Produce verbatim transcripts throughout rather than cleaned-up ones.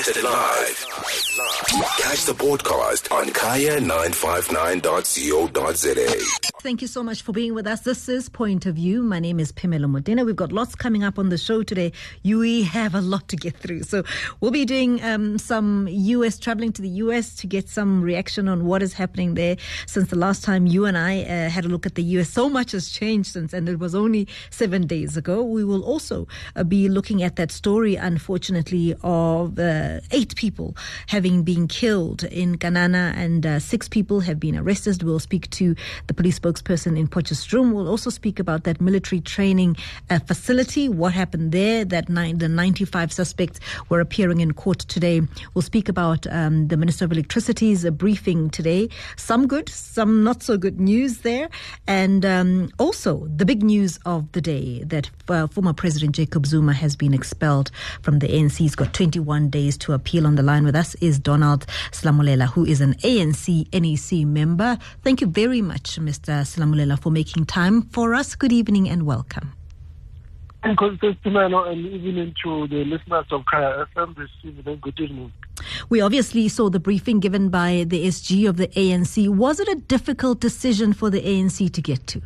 Broadcasted live. Catch the podcast on kaya nine five nine dot co dot za. Thank you so much for being with us. This is Point of View. My name is Phemelo Motene. We've got lots coming up on the show today. We have a lot to get through. So we'll be doing um, some U S, traveling to the U S to get some reaction on what is happening there since the last time you and I uh, had a look at the U S. So much has changed since, and it was only seven days ago. We will also uh, be looking at that story, unfortunately, of uh, eight people having been killed in Kanana, and uh, six people have been arrested. We'll speak to the police spokesperson in Potchefstroom. We'll also speak about that military training uh, facility, what happened there, that nine, the ninety-five suspects were appearing in court today. We'll speak about um, the Minister of Electricity's uh, briefing today. Some good, some not so good news there. And um, also the big news of the day, that uh, former President Jacob Zuma has been expelled from the A N C. He's got twenty-one days to appeal. On the line with us is Donald Slamulela, who is an A N C N E C member. Thank you very much, Mister Slamulela, for making time for us. Good evening and welcome. And and evening to the listeners of Kaya F M this evening. Good evening. We obviously saw the briefing given by the S G of the A N C. Was it a difficult decision for the A N C to get to?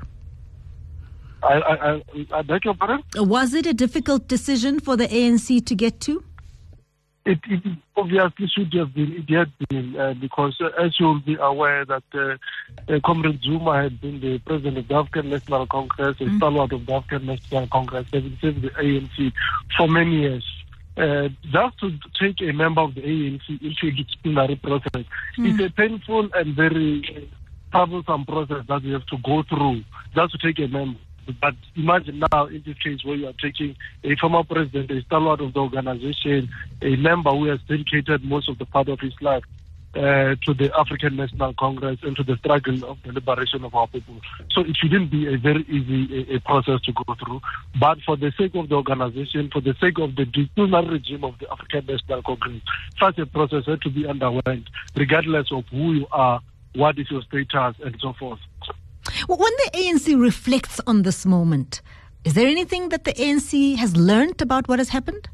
I, I, I, I beg your pardon? Was it a difficult decision for the A N C to get to? It, it obviously should have been, it had been, uh, because uh, as you'll be aware that uh, uh, Comrade Zuma had been the president of the African National Congress, a mm. stalwart of the African National Congress, having served the A N C for many years. Uh, just to take a member of the A N C into a disciplinary process, mm. it's a painful and very troublesome process that we have to go through just to take a member. But imagine now in this case where you are taking a former president, a stalwart of the organization, a member who has dedicated most of the part of his life uh, to the African National Congress and to the struggle of the liberation of our people. So it shouldn't be a very easy a, a process to go through. But for the sake of the organization, for the sake of the disciplinary regime of the African National Congress, such a process had to be underwent, regardless of who you are, what is your status, and so forth. Well, when the A N C reflects on this moment, is there anything that the A N C has learned about what has happened?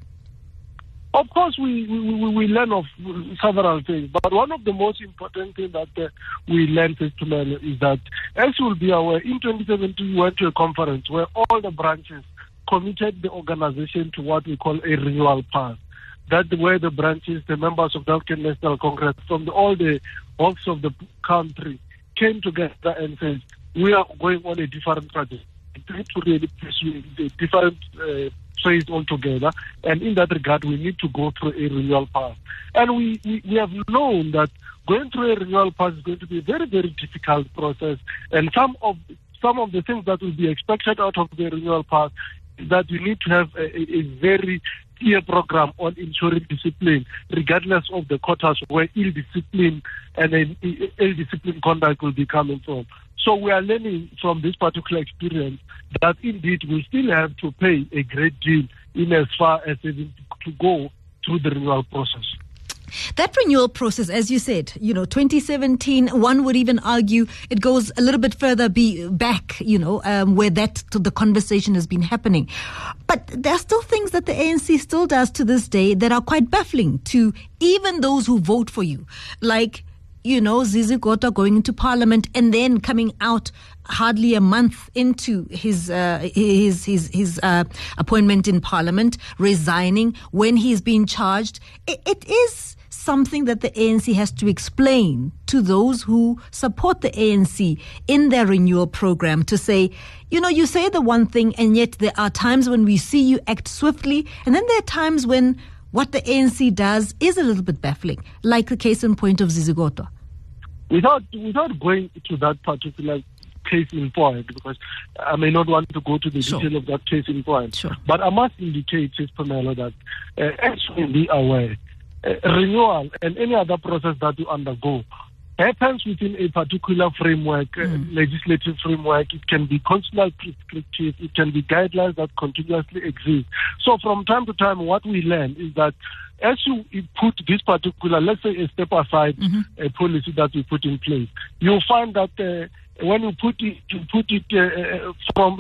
Of course, we, we, we learn of several things, but one of the most important things that uh, we learned is that, as you will be aware, in twenty seventeen we went to a conference where all the branches committed the organization to what we call a renewal path. That where the branches, the members of the African National Congress from the, all the walks of the country came together and said, we are going on a different project. We need to really pursue a different uh, phase altogether. And in that regard, we need to go through a renewal path. And we, we, we have known that going through a renewal path is going to be a very, very difficult process. And some of some of the things that will be expected out of the renewal path is that you need to have a, a, a very clear program on ensuring discipline, regardless of the quarters where ill-discipline and ill-discipline conduct will be coming from. So we are learning from this particular experience that indeed we still have to pay a great deal in as far as having to go through the renewal process. That renewal process, as you said, you know, twenty seventeen, one would even argue it goes a little bit further be back, you know, um, where that the conversation has been happening. But there are still things that the A N C still does to this day that are quite baffling to even those who vote for you. Like, you know, Zizi Kota going into parliament and then coming out hardly a month into his uh, his his his uh, appointment in parliament, resigning when he's been charged. It, it is something that the A N C has to explain to those who support the A N C in their renewal program, to say, you know, you say the one thing and yet there are times when we see you act swiftly, and then there are times when what the A N C does is a little bit baffling, like the case in point of Zizi Kota. Without, without going to that particular case in point, because I may not want to go to the sure. detail of that case in point, sure. but I must indicate, Phemelo, that uh, as we be aware, uh, renewal and any other process that you undergo happens within a particular framework, mm. uh, legislative framework. It can be constitutional prescriptive, it can be guidelines that continuously exist. So from time to time, what we learn is that as you put this particular, let's say a step aside mm-hmm. a policy that you put in place, you'll find that uh, when you put it, you put it uh, from a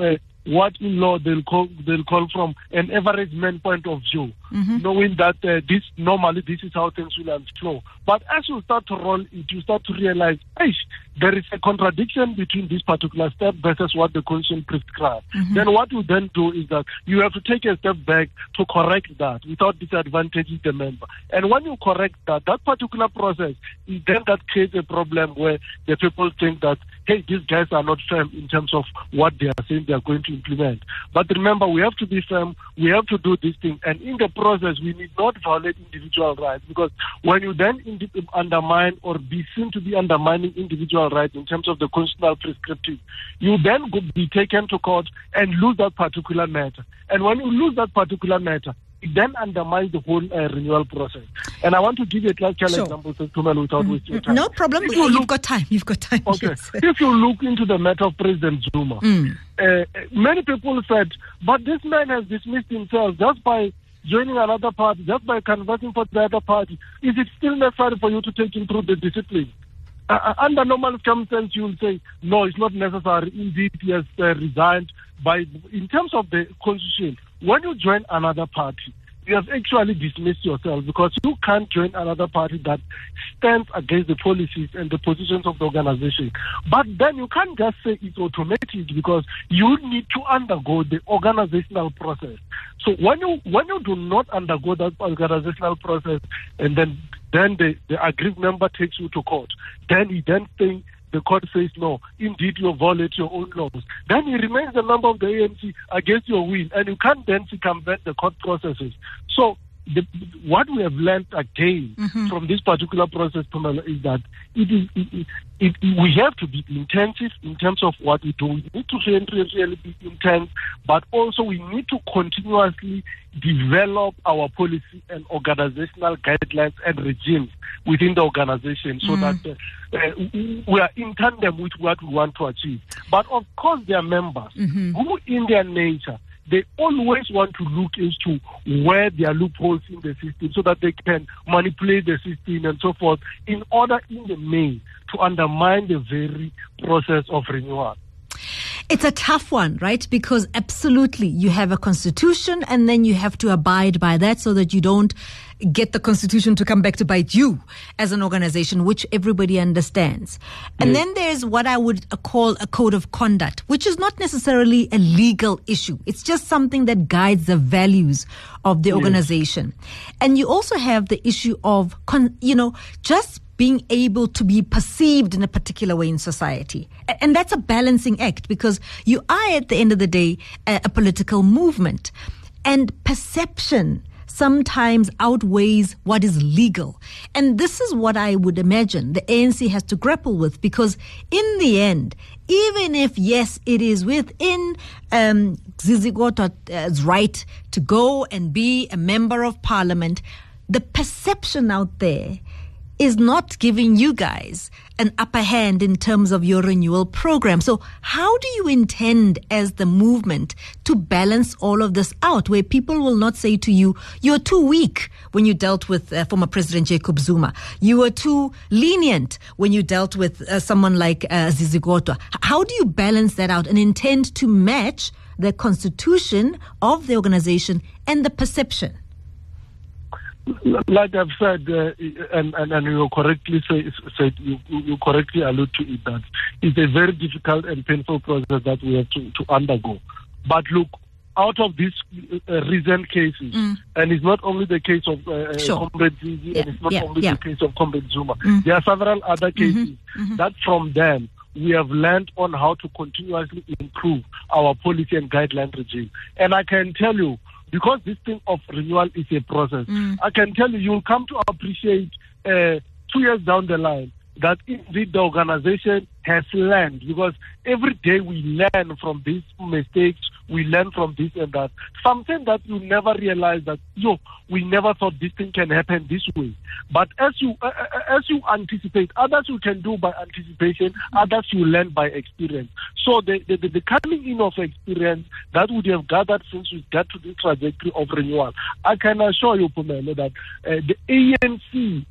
what in law they'll call they'll call from an average man point of view, mm-hmm. knowing that uh, this normally this is how things will flow. But as you start to roll it, you start to realize, hey, there is a contradiction between this particular step versus what the Constitution prescribes. Mm-hmm. Then what you then do is that you have to take a step back to correct that without disadvantaging the member. And when you correct that, that particular process, then that creates a problem where the people think that, hey, these guys are not firm in terms of what they are saying they are going to implement. But remember, we have to be firm, we have to do this thing, and in the process, we need not violate individual rights, because when you then indi- undermine or be seen to be undermining individual rights in terms of the constitutional prescriptive, you then could be taken to court and lose that particular matter. And when you lose that particular matter, it then undermines the whole uh, renewal process. And I want to give you a classical sure. example, so Tumelo, without mm-hmm. wasting your time. No problem. You You've look, got time. You've got time. Okay. Yes. If you look into the matter of President Zuma, mm. uh, many people said, but this man has dismissed himself just by joining another party, just by conversing for the other party. Is it still necessary for you to take him through the discipline? Uh, under normal circumstances, you will say, no, it's not necessary. Indeed, he has uh, resigned. By, in terms of the constitution, when you join another party, you have actually dismissed yourself, because you can't join another party that stands against the policies and the positions of the organization. But then you can't just say it's automatic, because you need to undergo the organizational process. So when you when you do not undergo that organizational process, and then then the, the aggrieved member takes you to court, then he then thinks, the court says, no, indeed you violate your own laws. Then he remains a member of the A N C against your will, and you can't then circumvent the court processes. So the, what we have learned again mm-hmm. from this particular process, Pamela, is that it is it, it, it, we have to be intensive in terms of what we do. We need to really, really be intense, but also we need to continuously develop our policy and organizational guidelines and regimes within the organization, so mm. that uh, uh, we are in tandem with what we want to achieve. But of course, there are members mm-hmm. who, in their nature, they always want to look into where there are loopholes in the system, so that they can manipulate the system and so forth, in order, in the main, to undermine the very process of renewal. It's a tough one, right? Because absolutely, you have a constitution, and then you have to abide by that, so that you don't get the constitution to come back to bite you as an organization, which everybody understands. And yes. then there's what I would call a code of conduct, which is not necessarily a legal issue. It's just something that guides the values of the yes. organization. And you also have the issue of, con- you know, just being able to be perceived in a particular way in society. And that's a balancing act, because you are, at the end of the day, a, a political movement. And perception sometimes outweighs what is legal. And this is what I would imagine the A N C has to grapple with, because in the end, even if, yes, it is within um, Zizigota's right to go and be a member of parliament, the perception out there is not giving you guys an upper hand in terms of your renewal program. So how do you intend as the movement to balance all of this out, where people will not say to you, you're too weak when you dealt with uh, former President Jacob Zuma. You were too lenient when you dealt with uh, someone like uh, Zizigotwa. How do you balance that out and intend to match the constitution of the organization and the perception? Like I've said, uh, and, and, and you correctly say, said, you, you correctly allude to it, that it's a very difficult and painful process that we have to, to undergo. But look, out of these uh, recent cases, mm. and it's not only the case of uh, sure. Comrade Zizi, yeah, and it's not yeah, only yeah. the case of Comrade Zuma, mm. there are several other cases mm-hmm, mm-hmm. that from them we have learned on how to continuously improve our policy and guideline regime. And I can tell you, because this thing of renewal is a process, mm. I can tell you, you'll come to appreciate uh, two years down the line that indeed the organization has learned, because every day we learn from these mistakes, we learn from this and that. Something that you never realize that, yo, we never thought this thing can happen this way. But as you uh, as you anticipate, others you can do by anticipation, others you learn by experience. So the, the, the coming in of experience that would have gathered since we got to the trajectory of renewal, I can assure you, Pumelo, that uh, the A N C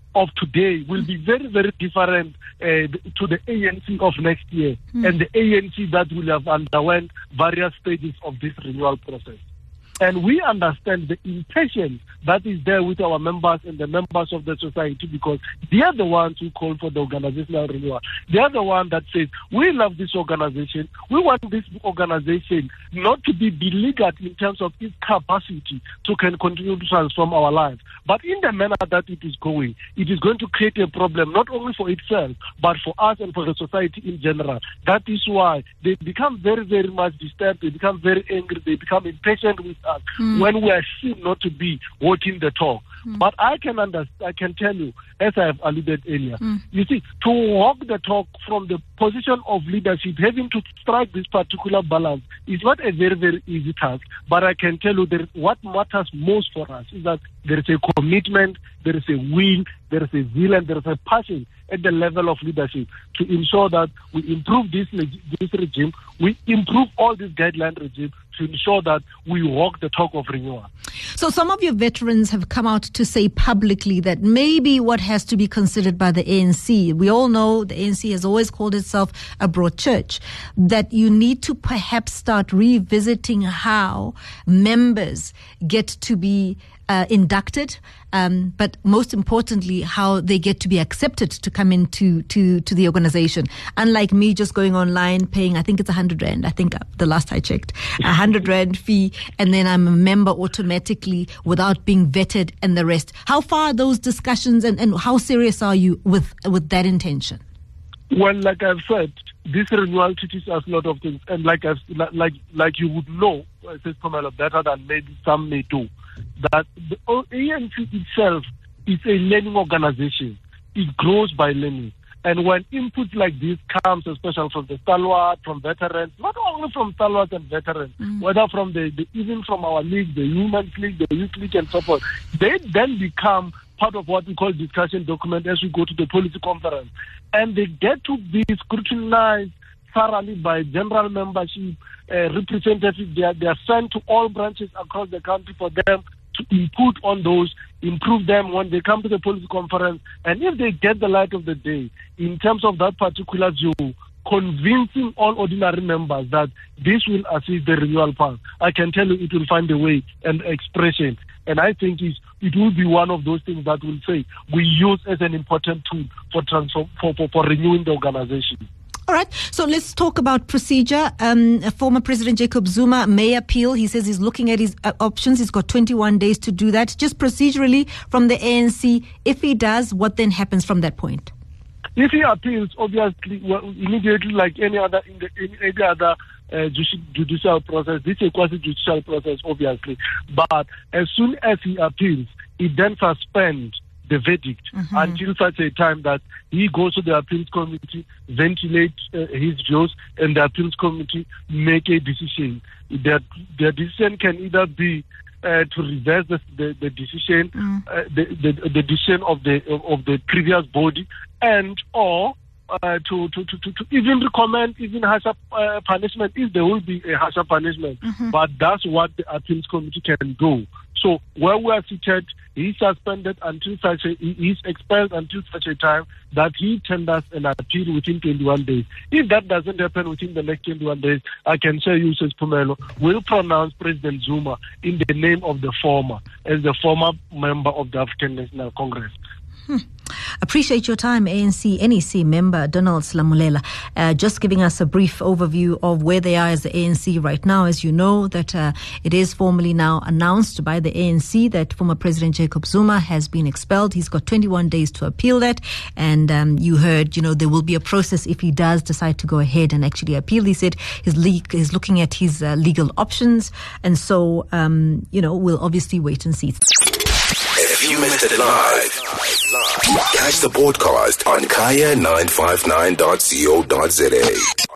of today will be very, very different uh, to the A N C of next year mm. and the A N C that will have underwent various stages of this renewal process. And we understand the impatience that is there with our members and the members of the society, because they are the ones who call for the organizational renewal. They are the ones that says, we love this organization. We want this organization not to be beleaguered in terms of its capacity to can continue to transform our lives. But in the manner that it is going, it is going to create a problem not only for itself, but for us and for the society in general. That is why they become very, very much disturbed. They become very angry. They become impatient with us mm. when we are seen not to be walking the talk. Mm. But I can understand, I can tell you, as I have alluded earlier, mm. you see, to walk the talk from the position of leadership, having to strike this particular balance is not a very, very easy task. But I can tell you that what matters most for us is that there is a commitment, there is a will, there is a zeal, and there is a passion at the level of leadership to ensure that we improve this, this regime, we improve all these guideline regime to ensure that we walk the talk of renewal. So some of your veterans have come out to say publicly that maybe what has to be considered by the A N C, we all know the A N C has always called itself a broad church, that you need to perhaps start revisiting how members get to be Uh, inducted, um, but most importantly, how they get to be accepted to come into to, to the organization. Unlike me just going online, paying, I think it's a hundred rand, I think the last I checked, a hundred rand fee, and then I'm a member automatically without being vetted and the rest. How far are those discussions, and, and how serious are you with, with that intention? Well, like I've said, this renewal teaches us a lot of things, and like I've, like like you would know, says Pamela, better than maybe some may do, that the A N C itself is a learning organization. It grows by learning. And when inputs like this comes, especially from the stalwart, from veterans, not only from stalwarts and veterans, mm. whether from the, the even from our league, the Women's League, the Youth League, and so forth, they then become part of what we call discussion document as we go to the policy conference. And they get to be scrutinized thoroughly by general membership, uh, representatives. They are, they are sent to all branches across the country for them to input on those, improve them when they come to the policy conference. And if they get the light of the day in terms of that particular view, convincing all ordinary members that this will assist the renewal path, I can tell you it will find a way and expression. And I think it's, it will be one of those things that we'll say we use as an important tool for transform, for, for, for renewing the organization. All right, so let's talk about procedure. Um, former President Jacob Zuma may appeal. He says he's looking at his uh, options. He's got twenty-one days to do that. Just procedurally from the A N C, if he does, what then happens from that point? If he appeals, obviously, well, immediately, like any other in the, in any other uh, judicial process, this is a quasi-judicial process, obviously. But as soon as he appeals, he then suspends the verdict mm-hmm. until such a time that he goes to the appeals committee, ventilate uh, his views, and the appeals committee make a decision. That the decision can either be uh, to reverse the, the, the decision, mm. uh, the, the the decision of the of the previous body, and or uh, to, to, to, to even recommend even harsher uh, punishment if there will be a harsher punishment. Mm-hmm. But that's what the appeals committee can do. So where we are seated, he's suspended until such a, he is expelled until such a time that he tenders an appeal within twenty-one days. If that doesn't happen within the next twenty-one days, I can say you, says Pumelo, will pronounce President Zuma in the name of the former, as the former member of the African National Congress. Hmm. Appreciate your time, A N C N E C member Donald Slamulela, uh, just giving us a brief overview of where they are as the A N C right now. As you know, that uh, it is formally now announced by the A N C that former President Jacob Zuma has been expelled. He's got twenty-one days to appeal that, and um, you heard, you know, there will be a process if he does decide to go ahead and actually appeal. He said he's, le- he's looking at his uh, legal options, and so um, you know, we'll obviously wait and see. If you missed it live, catch the podcast on kaya nine five nine dot co dot za.